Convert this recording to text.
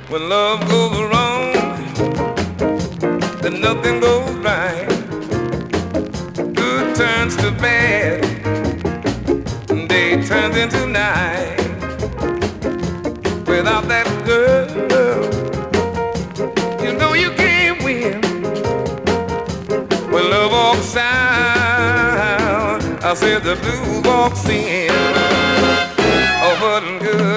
When love goes wrong, then nothing goes right. Good turns to bad, day turns into night. Without that girl, you know you can't win. When love walks out, I said the blues walks in. Oh, but good.